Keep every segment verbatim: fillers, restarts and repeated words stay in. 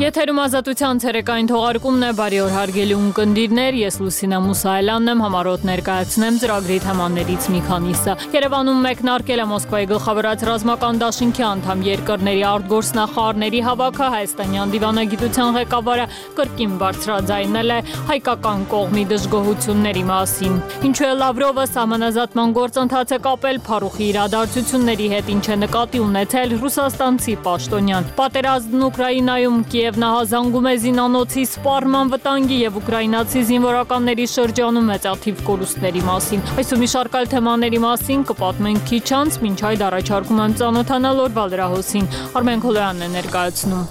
Եթերում ազատության ցերեկային թողարկումն է, բարի օր հարգելի ունկնդիրներ, ես Լուսինա Մուսայելյանն եմ, համառոտ ներկայացնեմ ծրագրի թեմաներից մի քանիսը։ Երևանում մեկնարկել է Մոսկվայի գլխավորած ռազմական դաշինքի անդամ երկրների արտգործնախարարների հավաքը, հայաստանյան դիվանագիտության ղեկավարը կրկին բարձրաձայնել է հայկական կողմի դժգոհությունների մասին։ Ինչու է Լավրովը սահմանազատման գործընթաց է կապել Փարուխի իրադարձությունների հետ, ինչ է նկատի ունեցել ռուսաստանցի պաշտոնյան։ Պատերազմն Ուկրաինայում Կիևն նահանջում է զինանոցի սպառման վտանգի եւ ուկրաինացի զինվորականների շրջանում մեծաթիվ կորուստների մասին։ Այս ու մի շարք այլ թեմաների մասին կպատմենք քիչ անց, մինչ այդ առաջարկում եմ ծանոթանալ օրվա լրահոսին։ Արմեն Քոլոյանն է ներկայացնում։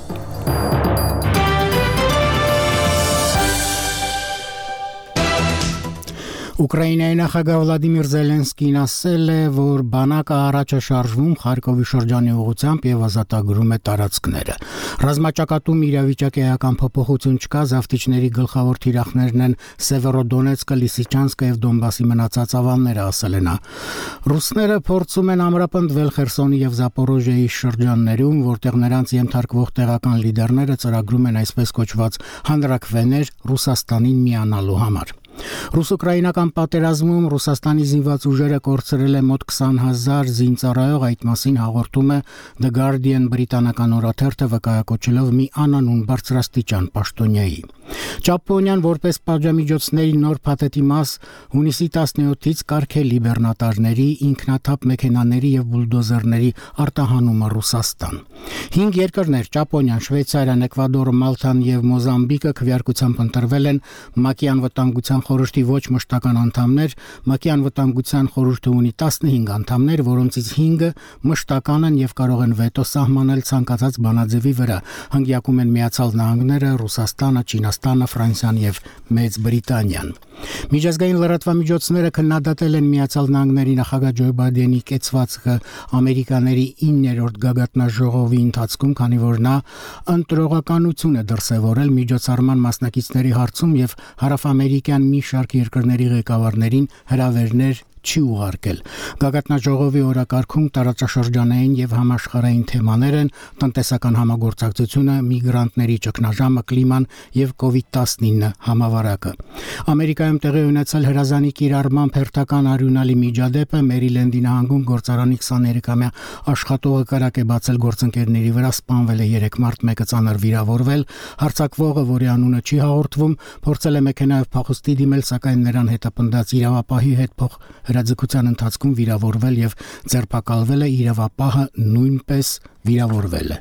Ուկրաինայի նախագահ Վլադիմիր Զելենսկին ասել է, որ բանակը առաջ է շարժվում Խարկովի շրջանի ուղղությամբ եւ ազատագրում է տարածքները։ Ռազմաճակատում իրավիճակի էական փոփոխություն չկա, զավթիչների գլխավոր թիրախներն են Սևերոդոնեցկը, Լիսիչանսկը եւ Դոնբասի մնացած ավանները, ասել է նա։ Ռուսները փորձում են ամրապնդվել Խերսոնի եւ Զապորոժիայի շրջաններում, որտեղ նրանց ենթարկվող տեղական լիդերները ծրագրում են այսպես կոչված հանրաքվեներ Ռուսաստանին միանալու համար։ Ռուս-ուկրաինական պատերազմում Ռուսաստանի զինված ուժերը կորցրել է մոտ քսան հազար զինծառայող, այդ մասին հաղորդում է The Guardian բրիտանական օրաթերթը, վկայակոչելով մի անանուն բարձրաստիճան պաշտոնյայի։ Ճապոնիան որպես պատժամիջոցների նոր փաթեթի մաս հունիսի տասնյոթից կարգելի բեռնատարների, ինքնաթափ մեքենաների եւ բուլդոզերների արտահանումը Ռուսաստան։ Հինգ երկրներ՝ Ճապոնիան, Շվեյցարիան, Էկվադորը, Մալթան եւ Մոզամբիկը քվեարկությամբ ընտրվել են ՄԱԿ-ի անվտանգության խորհրդի ոչ մշտական անդամներ։ ՄԱԿ-ի անվտանգության խորհուրդը ունի տասնհինգ անդամներ, որոնցից հինգը մշտական են եւ կարող են վետո սահմանել ցանկացած բանաձևի վրա։ Հնգյակում են Միացյալ Նահանգները, Ռուսաստանը, Չինաստանը, Ֆրանսիան եւ Մեծ Բրիտանիան։ Միջազգային լրատվամիջոցները քննադատել են Միացյալ Նահանգների նախագահ Ջո Բայդենի կեցվածքը ամերիկաների իններորդ գագաթնաժողովի ընթացքում, քանի որ նա ընտրողականություն է դրսևորել միջոցառման մասնակիցների հարցում եւ հարավամերիկյան մի շարք երկրների ղեկավարներին հրավերներ չի ուղարկել։ Գագաթնաժողովի օրակարգում տարածաշրջանային եւ համաշխարհային թեմաներ են տնտեսական համագործակցությունը, միգրանտների ճգնաժամը, կլիման եւ կովիդ տասնինը համավարակը։ Ամերիկայում տեղի ունեցել հրազանի կիրառման հերթական արյունալի միջադեպը, Մերիլենդի նահանգում գործարանի քսաներեքամյա աշխատողը կրակ է բացել գործընկերների վրա, սպանվել է երեք մարդ, մեկը ծանր վիրավորվել։ Հարձակվողը, որի անունը չի հաղորդվում, փորձել է մեքենայով փախուստի դիմել, սակայն նրան հետապնդած իրավապահի հետ փոխ հրաձգության ընթացքում վիրավորվել եւ ձերբակալվել է, իրավապահը նույնպես վիրավորվել է։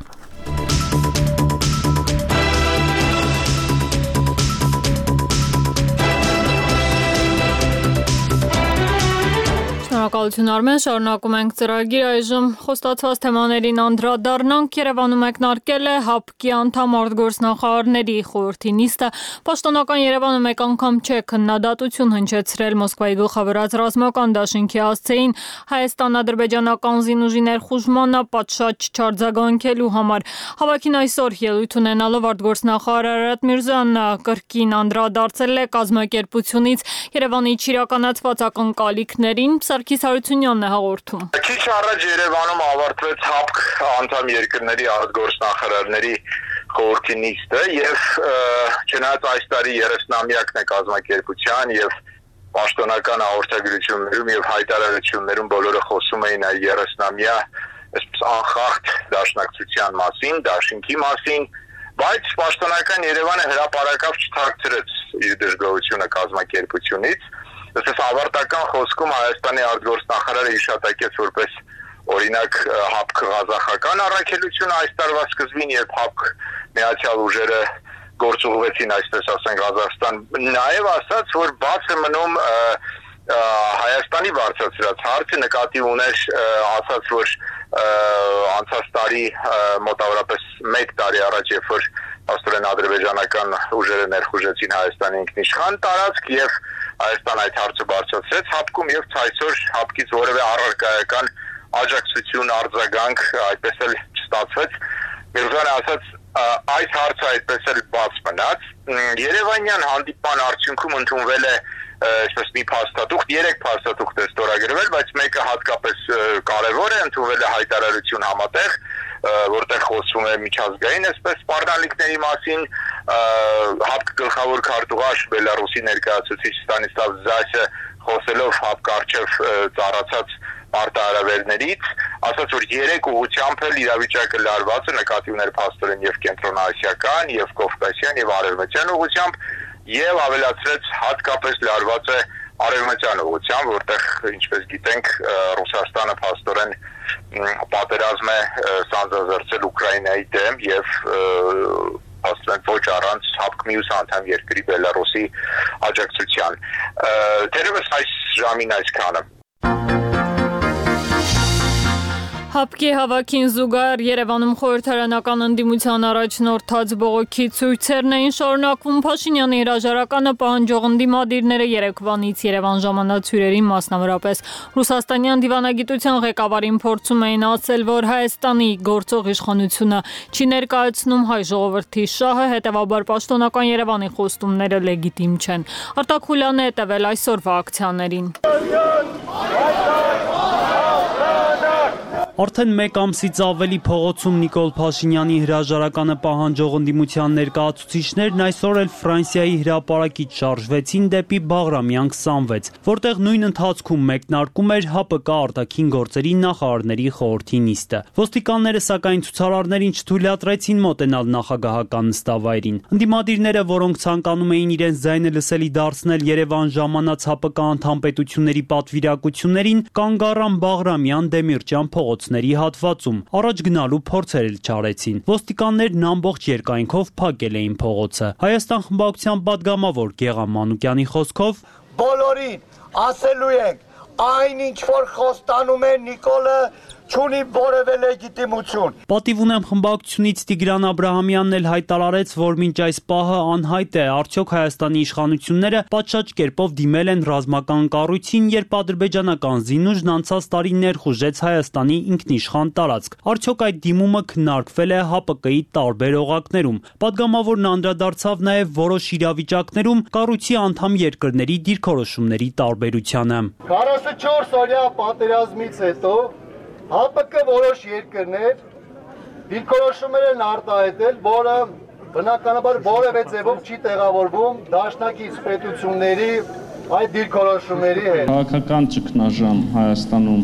Շնորհակալություն Արմեն, շարունակում ենք ծրագիր, այժմ խոստացված թեմաներին անդրադառնանք։ Երևանում մեկնարկել է ՀԱՊԿ-ի անդամ արտգործնախարարների խորհրդի նիստը։ Պաշտոնական Երևանը մեկ անգամ չէ քննադատություն հնչեցրել Մոսկվայի գլխավորած ռազմական դաշինքի հասցեին Հայաստան-ադրբեջանական զինուժի ներխուժմանը պատշաճ չարձագանքելու համար։ Հավաքին այսօր ելույթ ունենալով արտգործնախարար Արարատ Միրզոյանը կրկին անդրադարձել է կազմակերպությունից Երևանի իրականացված ակնկալիքներին։ Սարգիս Հարությունյանն է հաղորդում։ Քիչ առաջ Երևանում ավարտվեց ՀԱՊԿ անդամ երկրների արտգործնախարարների խորհրդի նիստը եւ չնայած այս տարի երեսնամյակն է կազմակերպության եւ պաշտոնական հաղորդագրություններում եւ հայտարարություններում բոլորը խոսում էին այ երեսնամյա այսպես անխախտ դաշնակցության մասին, դաշինքի մասին, բայց պաշտոնական Երևանը հրապարակավ չթաքցրեց իր դժգոհությունը կազմակերպությունից։ Այսպես ավարտական խոսքում Հայաստանի արտգործնախարարը հիշատակեց որպես օրինակ ՀԱՊԿ ղազախական առաքելությունը այս տարվա սկզբին, երբ ՀԱՊԿ միացյալ ուժերը գործ ուղղվեցին, այսպես ասենք, Ղազախստան, նաև ասաց, որ բաց է մնում Հայաստանի բարձրացրած հարցը, նկատի ուներ, ասաց, որ անցած տարի մոտավորապես մեկ տարի առաջ, երբ որ աստորեն ադրբեջանական ուժերը ներխուժեցին Հայաստանի ինքնիշխան տարածք եւ Հայաստան այդ հարցը բարձրացրեց ՀԱՊԿ-ում եւ այսօր ՀԱՊԿ-ից որևէ առարկայական աջակցություն, արձագանք այդպես էլ չստացվեց։ Միրզոյանը ասաց, այս հարցը այդպես էլ բաց մնաց։ Երևանյան հանդիպման արդյունքում ընդունվել է այսպես մի փաստաթուղթ, երեք փաստաթուղթ է ստորագրվել, բայց մեկը հատկապես կարևոր է, ընդունվել է հայտարարություն համատեղ, որտեղ խոսվում է միջազգային այսպես սպառնալիքների մասին, ՀԱՊԿ գլխավոր քարտուղար Բելարուսի ներկայացուցիչ Ստանիսլավ Զասը խոսելով ՀԱՊԿ առջև ծառացած արտահայտություններից ասաց, որ երեք ուղղությամբ էլ իրավիճակը լարված է, նկատի ուներ փաստորեն եւ կենտրոնաասիական, եւ կովկասյան եւ արևմտյան ուղղությամբ, եւ ավելացրեց հատկապես լարված է արևմտյան ուղղությամբ, որտեղ ինչպես գիտենք Ռուսաստանը փաստորեն պատերազմ է սանձազերծել Ուկրաինայի դեմ եւ ասեն ոչ առանց ՀԱՊԿ մյուս անդամ երկրի Բելարուսի աջակցության։ Դերևս այս ժամին այսքանը։ ՀԱՊԿ-ի հավաքին զուգահեռ Երևանում խորհրդարանական ընդդիմության առաջնորդած բողոքի ցույցերն էին շարունակվում։ Փաշինյանի հրաժարականը պահանջող ընդդիմադիրները երեկվանից Երևան ժամանած հյուրերին, մասնավորապես ռուսաստանյան դիվանագիտության ղեկավարին փորձում էին ասել, որ Հայաստանի գործող իշխանությունը չի ներկայացնում հայ ժողովրդի շահը, հետևաբար պաշտոնական Երևանի խոստումները լեգիտիմ չեն։ Արտակ Խուլյանը հետևել այսօրվա ակցիաներին։ Արդեն մեկ ամսից ավելի փողոցում Նիկոլ Փաշինյանի հրաժարականը պահանջող ընդդիմության ներկայացուցիչներն այսօր էլ Ֆրանսիայի հրապարակից շարժվեցին դեպի Բաղրամյան քսանվեց, որտեղ նույն ընթացքում մեկնարկում էր ՀԱՊԿ արտաքին գործերի նախարարների խորհրդի նիստը։ Ոստիկանները սակայն ցուցարարներին չթույլատրեցին մոտենալ նախագահական նստավայրին։ Ընդդիմադիրները, որոնք ցանկանում էին իրենց ձայնը լսելի դարձնել Երևան ժամանած ՀԱՊԿ անդամ պետությունների պատվիրակություններին, կանգ առան Բաղրամյան Դեմիրճյան փողոցների հատվածում, առաջ գնալու փորձեր էլ չարեցին։ Ոստիկաններն ամբողջ երկայնքով փակել էին փողոցը։ Հայաստան խմբակցության պատգամավոր Գեղամ Մանուկյանի խոսքով բոլորին ասելու ենք, այն ինչ որ խոստանում է Նիկոլը չունի որևէ լեգիտիմություն։ Պատիվ ունեմ խմբակցությունից Տիգրան Աբրահամյանն էլ հայտարարեց, որ մինչ այս պահը անհայտ է, արդյոք Հայաստանի իշխանությունները պատշաճ կերպով դիմել են ռազմական կառույցին, երբ ադրբեջանական զինուժն անցած տարի ներխուժեց Հայաստանի ինքնիշխան տարածք։ Արդյոք այդ դիմումը քննարկվել է ՀԱՊԿ-ի տարբեր օղակներում։ Պատգամավորն անդրադարձավ նաև որոշ իրավիճակներում կառույցի անդամ երկրների դիրքորոշումների տարբերությանը։ քառասունչորս օրյա պատերազմից հետո ՀԱՊԿ որոշ երկրներ դիրքորոշումներ են արտահայտել, որը բնականաբար որևէ ձևով չի տեղավորվում դաշնակից պետությունների այդ դիրքորոշումների հետ։ Քաղաքական ճգնաժամ Հայաստանում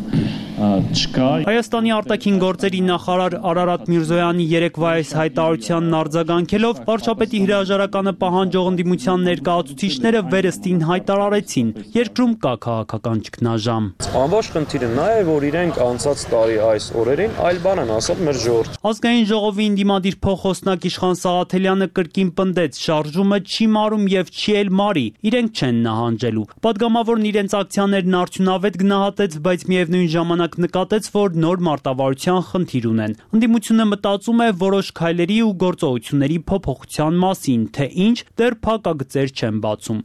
չկա։ Հայաստանի արտաքին գործերի նախարար Արարատ Միրզոյանի երեկվա այս հայտարարությանն արձագանքելով վարչապետի հրաժարականը պահանջող ընդդիմության ներկայացուցիչները վերստին հայտարարեցին, երկրում կա քաղաքական ճգնաժամ։ Անվաշ խնդիրը նա է, որ իրենք անցած տարի այս օրերին այլ բան են ասել մեր ժողովրդին։ Ազգային ժողովի ընդդիմադիր փոխոսնակ Իշխան Սաղաթելյանը կրկին պնդեց, շարժումը չի մարում եւ չի էլ մարի, իրենք չեն նահանջելու։ Պատգամավորն իրենց ակցիաներն արդյունավետ գնահատեց, բայց միևնույն ժամանակ նկատեց, որ նոր մարտավարության խնդիր ունեն։ Ընդդիմությունը մտածում է որոշ քայլերի ու գործողությունների փոփոխության մասին, թե ինչ դեռ փակագծեր չեն բացում։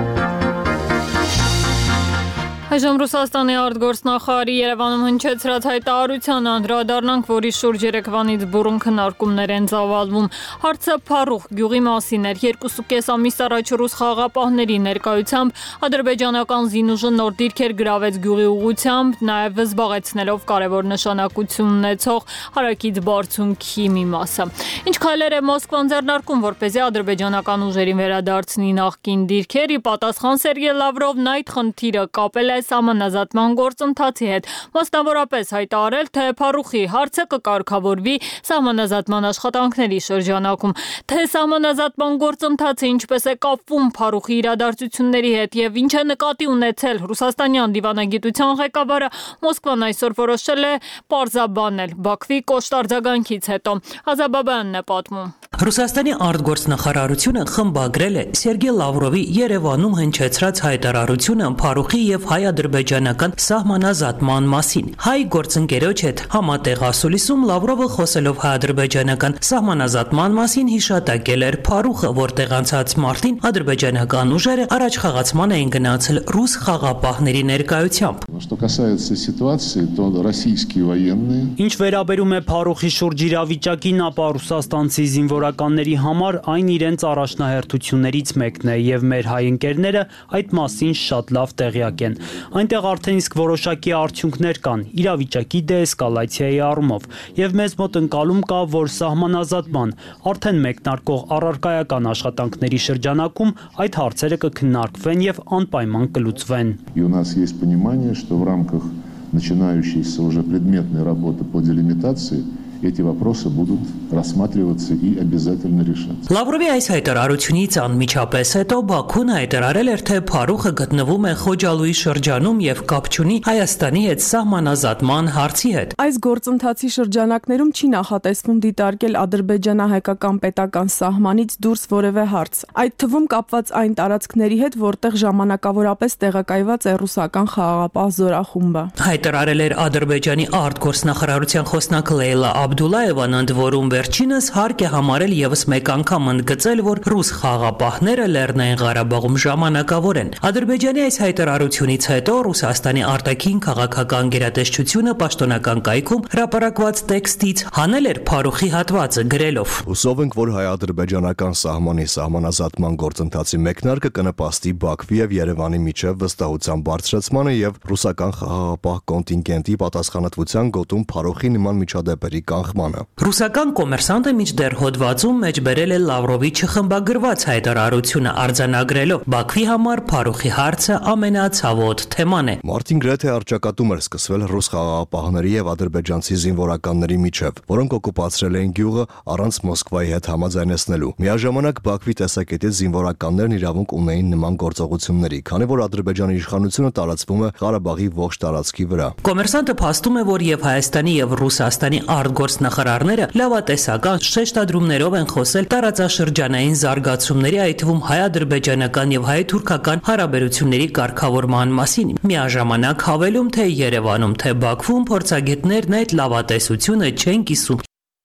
Այժմ Ռուսաստանի արտգործնախարարի Երևանում հնչեցրած հայտարարությանը անդրադառնանք, որի շուրջ երեկվանից բուռն քննարկումներ են ծավալվում։ Հարցը Փարուխ գյուղի մասին էր։ Երկուսուկես ամիս առաջ ռուս խաղաղապահների ներկայությամբ ադրբեջանական զինուժը նոր դիրքեր գրավեց գյուղի ուղղությամբ, նաև զբաղեցնելով կարևոր նշանակություն ունեցող հարակից բարձունքի մի մասը։ Ինչ քայլեր է Մոսկվան ձեռնարկում, որպեսզի ադրբեջանական ուժերին վերադարձնի նախկին դիրքեր, ի պատասխան Սերգեյ Լավրովն այդ խնդիրը կապել է սահմանազատման գործընթացի հետ, մասնավորապես հայտարարել, թե Փարուխի հարցը կկարգավորվի սահմանազատման աշխատանքների շրջանակում, թե սահմանազատման գործընթացը ինչպես է կապվում Փարուխի իրադարձությունների հետ եւ ինչ է նկատի ունեցել ռուսաստանյան դիվանագիտության ղեկավարը, Մոսկվան այսօր որոշել է պարզաբանել Բաքվի կոշտ արձագանքից հետո։ Ազաբաբյանն է պատմում։ Ռուսաստանի արտգործնախարարությունը խմբագրել է Սերգեյ Լավրովի Երևանում հնչեցրած հայտարարությունը Փարուխի եւ հայ-ադրբեջանական սահմանազատման մասին։ Հայ գործընկերոջ հետ համատեղ ասուլիսում Լավրովը խոսելով հայ-ադրբեջանական սահմանազատման մասին հիշատակել էր Փարուխը, որտեղ անցած մարտին ադրբեջանական ուժերը առաջխաղացման էին գնացել ռուս խաղաղապահների ներկայությամբ։ Что касается ситуации, то российские военные Ինչ վերաբերում է Փարուխի շուրջ իրավիճակին, ապա ռուսաստանցի զինվորական հրաժարականների համար այն իրենց առաջնահերթություններից մեկն է եւ մեր հայ ընկերները այդ մասին շատ լավ տեղյակ են։ Այնտեղ արդեն իսկ որոշակի արդյունքներ կան իրավիճակի դեէսկալացիայի առումով եւ մեզ մոտ ընկալում կա, որ սահմանազատման արդեն մեկնարկող առարկայական աշխատանքների շրջանակում այդ հարցերը կքննարկվեն եւ անպայման կլուծվեն։ И у нас есть понимание, что в рамках начинающейся уже предметной работы по делимитации эти вопросы будут рассматриваться и обязательно решаться. Լավրովի այս հայտարարությունից անմիջապես հետո Բաքուն հայտարարել էր, թե Փարուխը գտնվում է Խոջալույի շրջանում եւ կապ չունի Հայաստանի հետ սահմանազատման հարցի հետ։ Այս գործընթացի շրջանակներում չի նախատեսվում դիտարկել ադրբեջանահայկական պետական սահմանից դուրս որևէ հարց, այդ թվում կապված այն տարածքների հետ, որտեղ ժամանակավորապես տեղակայված է ռուսական խաղաղապահ զորախումբը։ Հայտարարել էր Ադրբեջանի արտգործնախարարության խոսնակ Լեյլա Աբդուլլաևան, ընդ որում վերջինս հարկ է համարել եւս մեկ անգամ ընդգծել, որ ռուս խաղաղապահները Լեռնային Ղարաբաղում ժամանակավոր են։ Ադրբեջանի այս հայտարարությունից հետո Ռուսաստանի արտաքին քաղաքական գերատեսչությունը պաշտոնական կայքում հրապարակված տեքստից հանել էր Փարուխի հատվածը գրելով. Հուսով ենք, որ հայ-ադրբեջանական սահմանի սահմանազատման գործընթացի մեկնարկը կնպաստի Բաքվի եւ Երևանի միջև վստահության բարձրացմանը եւ ռուսական խաղաղապահ կոնտինգենտի պատասխանատվության գոտում Փարուխի նման միջադեպերի կանխմանը։ Ռուսական կոմերսանտը մինչդեռ հոդվածում մեջ բերել է Լավրովի չխմբագրված հայտարարությունը արձանագրելով Բաքվի համար Փարուխի հարցը ամենացավոտ թեման է։ Մարտին գրեթե արճակատում էր սկսվել ռուս խաղաղապահների եւ ադրբեջանցի զինվորականների միջև, որոնք օկուպացրել էին գյուղը առանց Մոսկվայի հետ համաձայնեցնելու։ Միաժամանակ Բաքվի տեսակետից զինվորականներն իրավունք ունեին նման գործողությունների, քանի որ Ադրբեջանի իշխանությունը տարածվում է Ղարաբաղի ողջ տարածքի վրա։ Կոմերսանտը փաստում է, որ եւ Հայաստանի եւ Ռուսաստանի արտգործնախարարները լավատեսական շեշտադրումներով են խոսել տարածաշրջանային զարգացումների, այդ թվում հայ-ադրբեջանական եւ հայ-թուրքական հարաբերությունների կարգավորման մասին։ Միաժամանակ հավելում, թե Երևանում, թե Բաքվում փորձագետներն այդ լավատեսությունը չեն կիսում։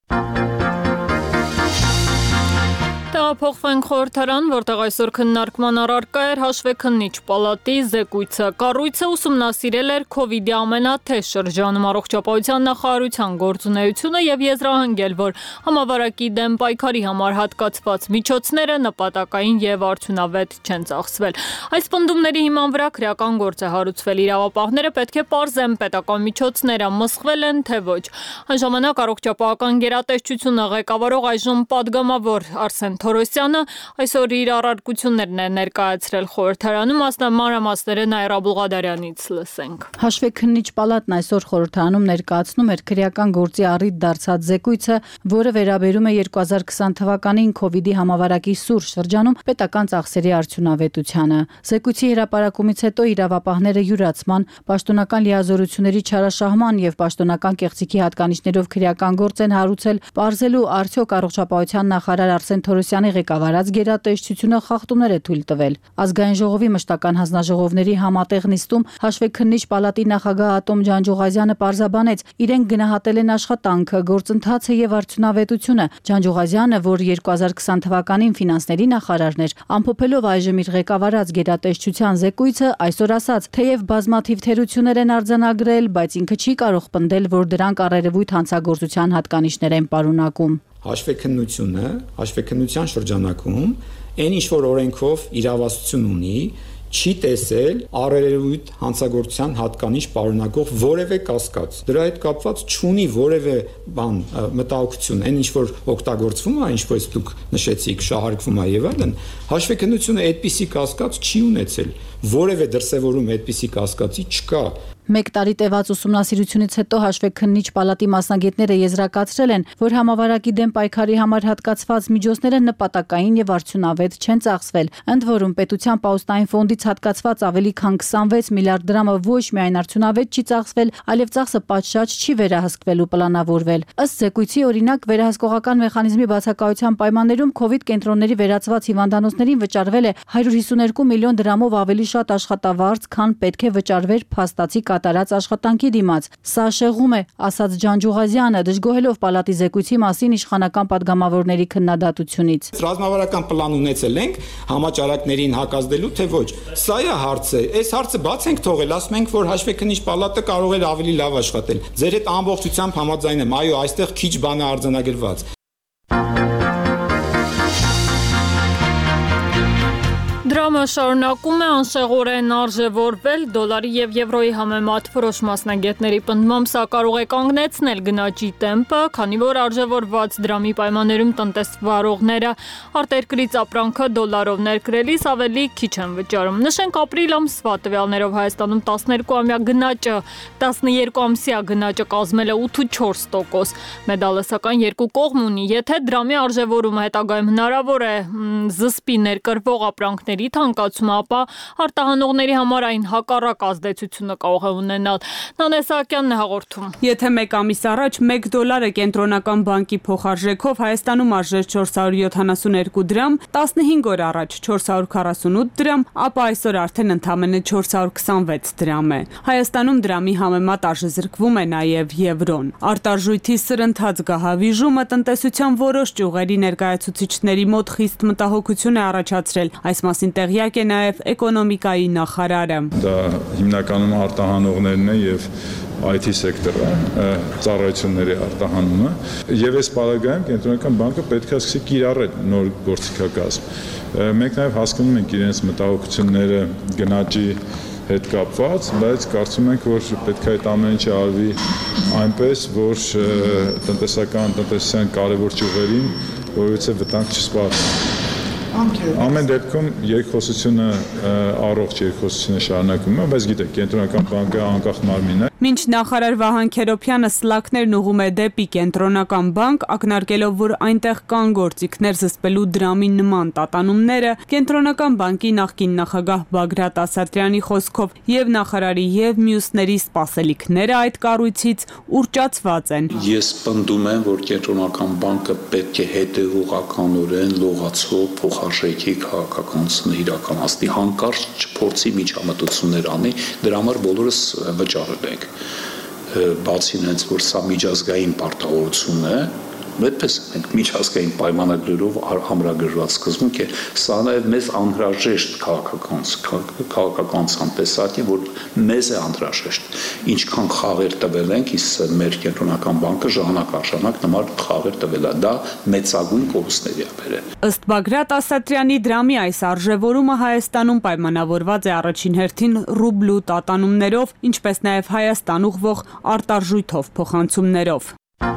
Փոխվենք խորհրդարան, որտեղ այսօր քննարկման առարկա էր հաշվեկնիչ պալատի զեկույցը։ Կառույցը ուսումնասիրել էր քովիդի ամենաթեժ շրջանում առողջապահության նախարարության գործունեությունը եւ եզրահանգել, որ համավարակի դեմ պայքարի համար հատկացված միջոցները նպատակային եւ արդյունավետ չեն ծախսվել։ Այս պնդումների հիման վրա քրեական գործ է հարուցվել։ Իրավապահները պետք է պարզեն պետական միջոցները մսխվել են թե ոչ։ Այն ժամանակ առողջապահական գերատեսչությունը ղեկավարող այժմ падգամավոր Արսեն Թորոսյանը այսօր իր առարկություններն է ներկայացրել խորհրդարանում, մանրամասները Նաիրա Բուղադարյանից լսենք։ Հաշվեկնիչ պալատն այսօր խորհրդարանում ներկայացնում էր քրեական գործի առիթ դարձած զեկույցը, որը վերաբերում է երկու հազար քսան թվականին քովիդի համավարակի սուր շրջանում պետական ծախսերի արդյունավետությանը։ Զեկույցի հրապարակումից հետո իրավապահները յուրացման, պաշտոնական լիազորությունների չարաշահման եւ պաշտոնական կեղծիքի հատկանիշներով քրեական գործ են հարուցել, պարզելու արդյոք առողջապահության նախարար Արսեն Թորոսյանի ղեկավարած գերատեսչությունը խախտումներ է թույլ տվել։ Ազգային ժողովի մշտական հանձնաժողովների համատեղ նիստում հաշվեկնիչ պալատի նախագահ Ատոմ Ջանջուղազյանը պարզաբանեց, իրենք գնահատել են աշխատանքը, գործընթացը եւ արդյունավետությունը։ Ջանջուղազյանը, որ երկու հազար քսան թվականին ֆինանսների նախարարն էր, ամփոփելով այժմ իր ղեկավարած գերատեսչության զեկույցը, այսօր ասաց, թեև բազմաթիվ թերություններ են արձանագրել, բայց ինքը չի կարող պնդել, որ դրանք առերևույթ հանցագործության հատկանիշներ են պարունակում։ Հաշվեկնությունը, հաշվեկնության շրջանակում այն ինչ որ օրենքով իրավասություն ունի, չի տեսել առերևույթ հանցագործության հատկանիշ պարունակող որևէ կասկած։ Դրա հետ կապված չունի որևէ բան մտահոգություն, այն ինչ որ օգտագործվում է, ինչպես դուք նշեցիք, շահարկվում է եւ այլն, հաշվեկնությունը այդպիսի կասկած չի ունեցել։ Որևէ դրսևորում այդպիսի կասկածի չկա։ Մեկ տարի տևած ուսումնասիրությունից հետո հաշվեկնիչ պալատի մասնագետները եզրակացրել են, որ համավարակի դեմ պայքարի համար հատկացված միջոցները նպատակային եւ արդյունավետ չեն ծախսվել։ Ընդ որում պետության պաուստային ֆոնդից հատկացված ավելի քան քսանվեց միլիարդ դրամը ոչ միայն արդյունավետ չի ծախսվել, այլև ծախսը պատշաճ չի վերահսկվել ու պլանավորվել։ Ըստ զեկույցի, օրինակ, վերահսկողական մեխանիզմի բացակայության պայմաններում քովիդ կենտրոնների վերածված հիվանդանոցներին վճարվել է հարյուր հիսուն երկու միլիոն դրամով ավելի շատ աշխատավարձ, քան պետք է վճարվեր փաստացի կատարած աշխատանքի դիմաց։ Սա շեղում է, ասաց Ջանջուղազյանը, դժգոհելով պալատի զեկույցի մասին իշխանական падգամավորների քննադատությունից։ Ռազմավարական պլան ունեցել ենք համաճարակներին հակազդելու, թե ոչ։ Սա է հարցը։ Այս հարցը բաց ենք թողել, ասում ենք, որ հաշվեկնիչ պալատը կարող էր ավելի լավ աշխատել։ Ձեր հետ ամբողջությամբ համաձայն եմ, այո, այստեղ քիչ բան է արձանագրված։ Դրամը շարունակում է անշեղորեն արժևորվել դոլարի եւ եվրոյի համեմատ որոշ մասնագետների պնդմամբ սա կարող է կանգնեցնել գնաճի տեմպը, քանի որ արժևորված դրամի պայմաններում տնտեսվարողները արտերկրից ապրանքը դոլարով ներկրելիս ավելի քիչ են վճարում։ Նշենք ապրիլ ամսվա տվյալներով Հայաստանում տասներկու ամյա գնաճը տասներկու ամսյա գնաճը կազմել է ութ ու չորս տոկոս։ Մեդալը սակայն երկու կողմ ունի, եթե դրամի արժևորումը հետագայում հնարավոր է զսպի ներկրվող ապրանքների թանկացումը, ապա արտահանողների համար այն հակառակ ազդեցությունը կարող է ունենալ։ Նանե Սահակյանն է հաղորդում։ Եթե մեկ ամիս առաջ մեկ դոլարը կենտրոնական բանկի փոխարժեքով Հայաստանում արժեր չորս հարյուր յոթանասունհինգ դրամ, տասնհինգ օր առաջ չորս հարյուր քառասունութ դրամ, ապա այսօր արդեն ընդամենը չորս հարյուր քսանվեց դրամ է։ Հայաստանում դրամի համեմատ արժեզրկվում է նաև եվրոն։ Արտարժույթի սրընթաց գահավիժումը տնտեսության որոշ ճյուղերի ներկայացուցիչների մոտ խիստ մտահոգություն է առաջացրել։ Այս մասին տեղյակ է նաև էկոնոմիկայի նախարարը։ Դա հիմնականում արտահանողներն է եւ այ թի սեկտորը, ծառայությունների արտահանումը, եւ այս պարագայում կենտրոնական բանկը պետք է սկսի կիրառել նոր գործիքակազմ։ Մենք նաև հասկանում ենք իրենց մտահոգությունները գնաճի հետ կապված, բայց կարծում ենք, որ պետք է այդ ամեն ինչը արվի այնպես, որ տնտեսական տնտեսության կարևոր ճյուղերին որևէ վտանգ չսպառնա։ Ամեն դեպքում երկխոսությունը առողջ երկխոսությունը շարունակվում է, բայց գիտեք, կենտրոնական բանկը անկախ մարմին է։ Մինչ նախարար Վահան Քերոփյանը սլաքներն ուղում է դեպի կենտրոնական բանկ, ակնարկելով, որ այնտեղ կան գործիքներ զսպելու դրամի նման տատանումները, կենտրոնական բանկի նախկին նախագահ Բագրատ Ասատրյանի խոսքով եւ նախարարի եւ մյուսների սպասելիքները այդ կառույցից ուռճացված են։ Ես պնդում եմ, որ կենտրոնական բանկը պետք է հետեւողականորեն լողացող փոխարժեքի քաղաքականությունը իրականացնի, հանկարծ չփորձի միջամտություններ անի, դրա համար բոլորս վճարել ենք։ Բացի հենց որ սա միջազգային պարտավորություն է, այդպես մենք միջազգային պայմանագրերով համրագրված սկզբունք է, սա նաև մեզ անհրաժեշտ քաղաքականության տեսակի, որ մեզ է անհրաժեշտ։ Ինչքան խաղեր տվել ենք, իսկ մեր կենտրոնական բանկը ժամանակ առ ժամանակ նման խաղեր տվել է, դա մեծագույն կորուստների է բերել։ Ըստ Բագրատ Ասատրյանի դրամի այս արժևորումը Հայաստանում պայմանավորված է առաջին հերթին ռուբլու տատանումներով, ինչպես նաև Հայաստան ուղղվող արտարժույթով փոխանցումներով։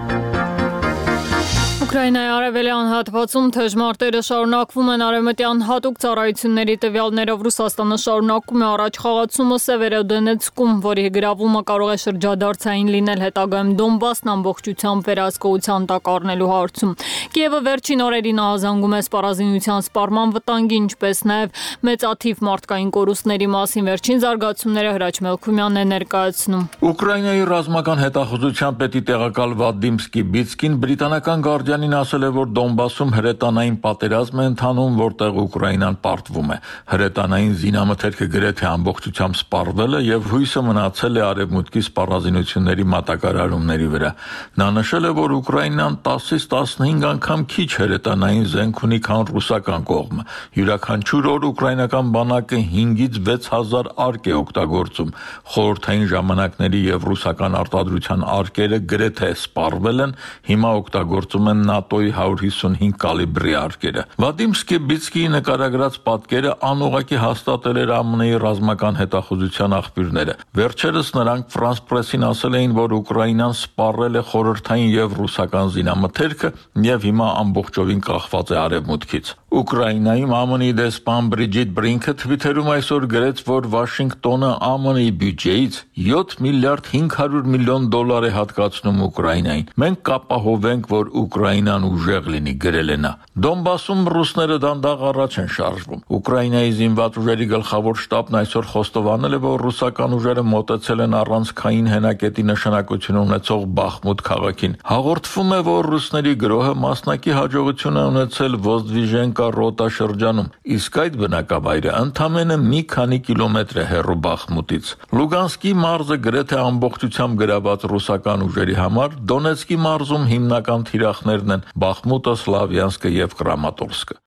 Ուկրաինայի արևելյան հատվածում թեժ մարտերը շարունակվում են արևմտյան հատուկ ծառայությունների տվյալներով Ռուսաստանը շարունակում է առաջխաղացումը Սևերոդոնեցկում, որի գրավումը կարող է շրջադարձային լինել հետագայում Դոնբասն ամբողջությամբ վերահսկողության տակ առնելու հարցում։ Կիևը վերջին օրերին ահազանգում է սպառազինության սպառման վտանգի, ինչպես նաև մեծաթիվ մարդկային կորուստների մասին վերջին զարգացումները Հրաչ Մելքումյանն է ներկայացնում։ Ուկրաինայի ռազմական հետախուզության պետի տեղակալ Վադիմ Սկիբիցկին բրիտանական Գարդիանին ասել է, որ Դոնբասում հրետանային պատերազմ է ընթանում, որտեղ Ուկրաինան պարտվում է։ Հրետանային զինամթերքը գրեթե ամբողջությամբ սպառվել է եւ հույսը մնացել է արևմուտքի սպառազինությունների մատակարարումների վրա։ Նա նշել է, որ Ուկրաինան տասից տասնհինգ անգամ քիչ հրետանային զենք ունի, քան ռուսական կողմը։ Յուրաքանչյուր օր ուկրաինական բանակը հինգից վեց հազար արկ է օգտագործում։ Խորհրդային ժամանակների եւ ռուսական արտադրության արկերը գրեթե սպառվել են, հիմա օգտագործում են ՆԱՏՕ-ի հարյուր հիսունհինգ կալիբրի արկերը։ Վադիմ Սկիբիցկիի նկարագրած պատկերը անուղղակի հաստատել էր ԱՄՆ-ի ռազմական հետախուզության աղբյուրները։ Վերջերս նրանք Ֆրանս Պրեսին ասել էին, որ Ուկրաինան սպառել է խորհրդային եւ ռուսական զինամթերքը եւ հիմա ամբողջովին կախված է արևմուտքից։ Ուկրաինայում ԱՄՆ-ի դեսպան Բրիջիտ Բրինքը Թվիթերում այսօր գրեց, որ Վաշինգտոնը ԱՄՆ-ի բյուջեից յոթ միլիարդ հինգ հարյուր միլիոն դոլար է հատկացնում Ուկրաինային։ Մենք կապահովենք, որ Ուկրաինան ուժեղ լինի, գրել է նա։ Դոնբասում ռուսները դանդաղ առաջ են շարժվում։ Ուկրաինայի զինված ուժերի գլխավոր շտաբն այսօր խոստովանել է, որ ռուսական ուժերը մոտեցել են առանցքային հենակետի նշանակություն ունեցող Բախմուտ քաղաքին։ Հաղորդվում է, որ ռուսների գրոհը մասնակի հաջողություն է ունեցել Ոզդվիժենկա ռոտա շրջանում, իսկ այդ բնակավայրը ընդամենը մի քանի կիլոմետր է հեռու Բախմուտից։ Լուգանսկի մարզը գրեթե ամբողջությամբ գրաված ռուսական ուժերի համար Դոնեցկի մարզում հիմնական թիրախներն են Բախմուտը, Սլավյանսկը եւ Կրամատորսկը։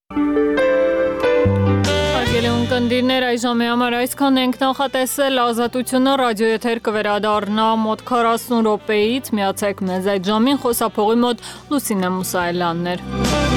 Հարգելի ունկնդիրներ, այժմ համար այսքան ենք նախատեսել։ Ազատությունը ռադիոեթեր կվերադառնա մոտ քառասուն րոպեից։ Միացեք մեզ այդ ժամին, խոսափողի մոտ Լուսինե Մուսայելյանն էր։